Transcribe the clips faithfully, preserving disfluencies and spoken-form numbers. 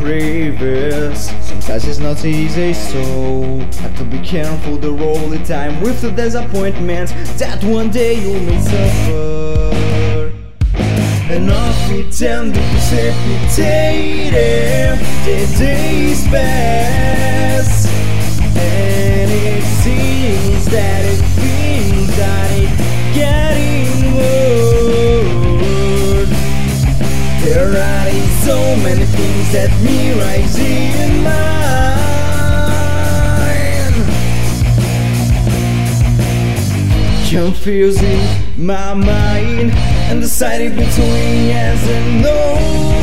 previous. Sometimes it's not easy, so have to be careful the all the time with the disappointments that one day you may suffer. And not pretend to precipitate it. The days pass, and it seems that it feels that it's getting worse. There are so many things that me rise in mind, confusing my mind and deciding between yes and no.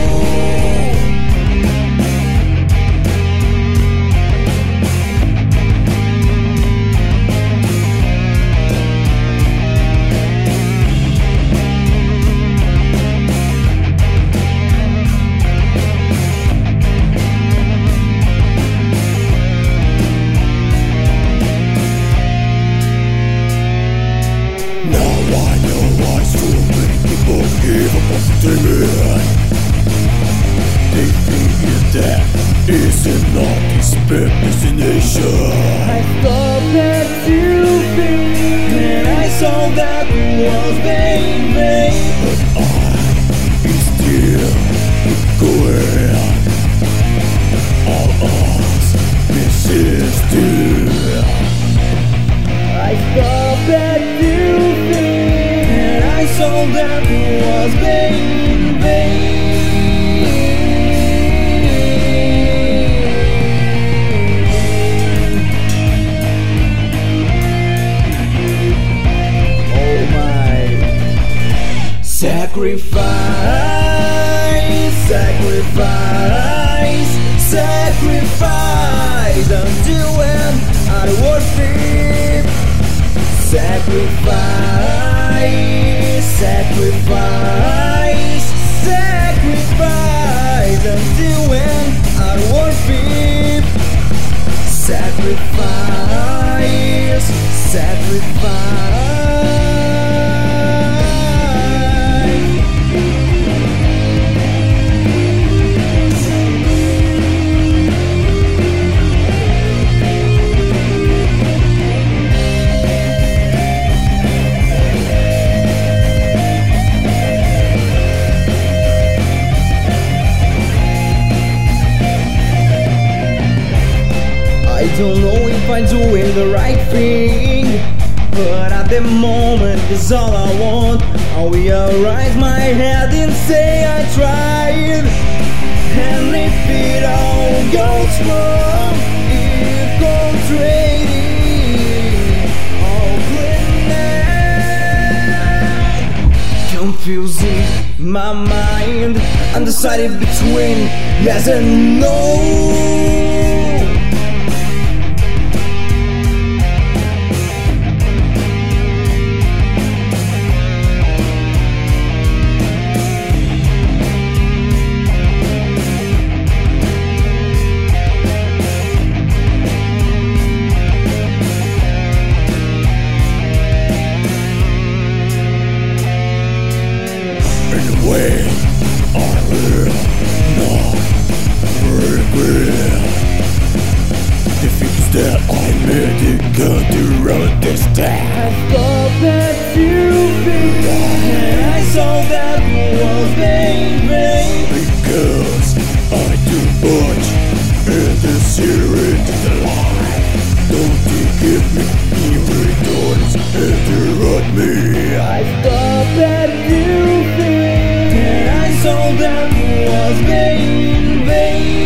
Give up on dreaming. They think that isn't not his destination. I thought that you think, and I saw that was baby, but I is still going. All us misses still. I thought that you think, and I saw that was baby. Oh my. Sacrifice, sacrifice, sacrifice until when I worship. Sacrifice, sacrifice, sacrifice until when I worship. Sacrifice, sacrifice. I don't know if I'm doing the right thing, but at the moment it's all I want. I will raise my head and say I tried. And if it all goes wrong, if concentrating all clean, confusing my mind, undecided between yes and no. Anyway, I will not regret the things that I made it come to understand. I thought that you think, and I saw that was baby, because I too much in the series of the life. Don't you give me evil thoughts and you hurt me. I thought that you think, and I saw that was baby.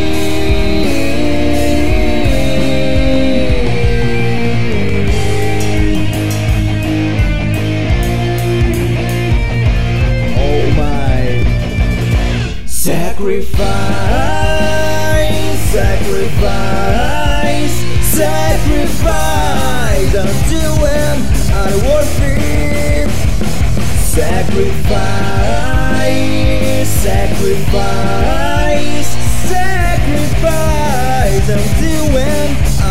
Oh my. Sacrifice, sacrifice, sacrifice until when I worship. Sacrifice, sacrifice, sacrifice until when I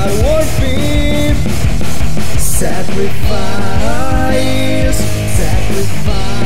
worship. Sacrifice, sacrifice.